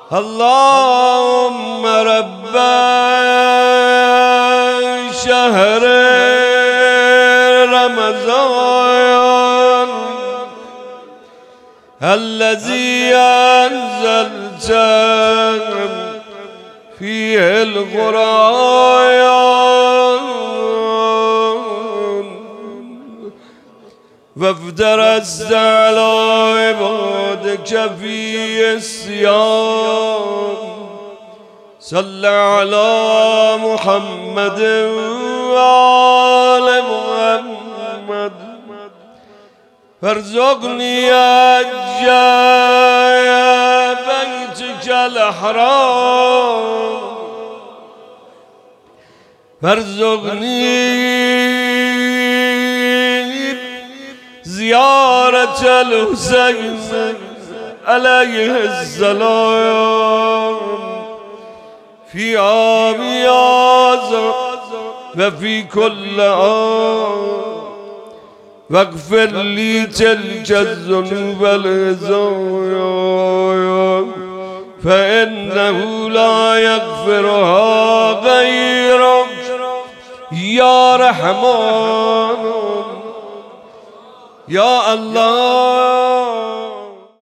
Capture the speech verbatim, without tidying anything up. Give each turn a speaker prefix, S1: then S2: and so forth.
S1: اللهم رب شهر رمضان الذي أنزلت فيه القرآن وافترست على عبادك في الصيام صل على محمد وآل محمد فارزقني أجل بيتك الحرام فارزقني زيارة الحسين عليه السلام في عام هذا وفي كل عام واغفر لي تلك الذنوب والخطايا فإنه لا يغفرها غيرك يا رحمن يا الله.